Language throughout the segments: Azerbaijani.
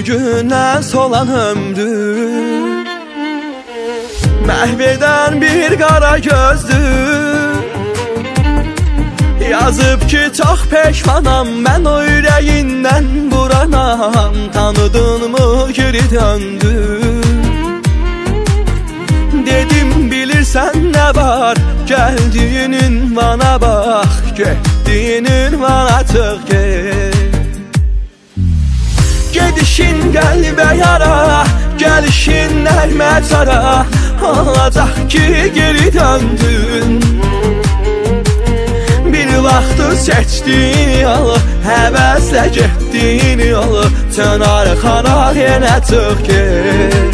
gündən solan ömrü məhv edən bir qara gözdür. Yazıb ki çox peşmanam mən o ürəyindən buranam, tanıdınmı geri döndü. Dedim bilirsən nə var, gəldiyin ünvana bax, getdiyin ünvana çıx get. Gedişin qəlbə yara, gəlişin nəğmə çara, olacaq ki geri döndün. Bir vaxtı seçdiyin yolu, həvəslə getdiyin yolu, sən arxana yenə çıx get.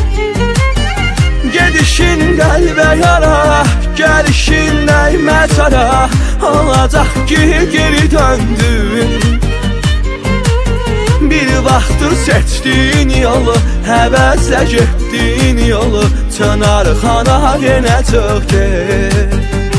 Gedişin qəlbə yara, gəlişin nəğmə çara, olacaq ki geri döndün. Bir vaxtı seçdiyin yolu, həvəslə getdiyin yolu, sən arxana yenə çıx get.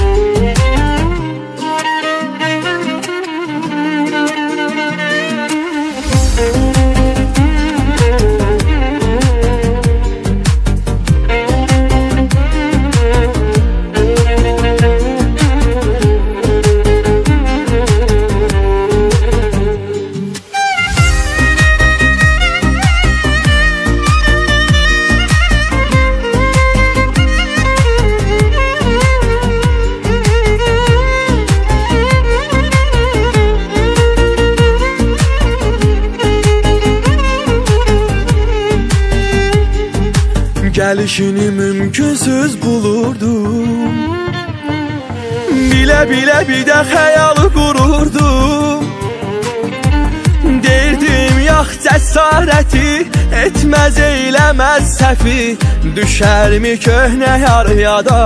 Gəlişini mümkünsüz bulurdum, bilə-bilə bir də xəyalı qururdum. Deyirdim yox cəsarəti, etməz eyləməz səfi, düşərmi köhnə yarıya da.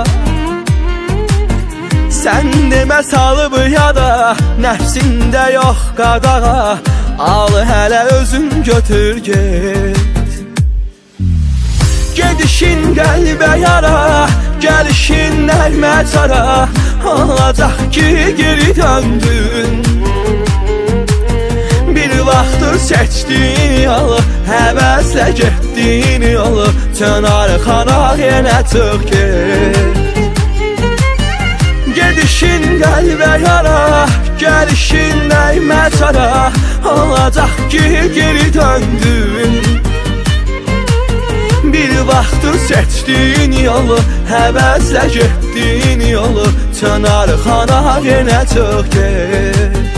Sən demə salıb yada, nəfsində yox qadağa, al hələ özün götür get. Gedişin qəlbə yara, gəlişin nəğmə çara, olacaq ki geri döndün. Bir vaxtı seçdiyin yolu, həvəslə getdiyin yolu, sən arxana yenə çıx get. Gedişin qəlbə yara, gəlişin nəğmə çara, olacaq ki geri döndün. Bir vaxtı seçdiyin yolu, həvəslə getdiyin yolu, sən arxana yenə çıx get.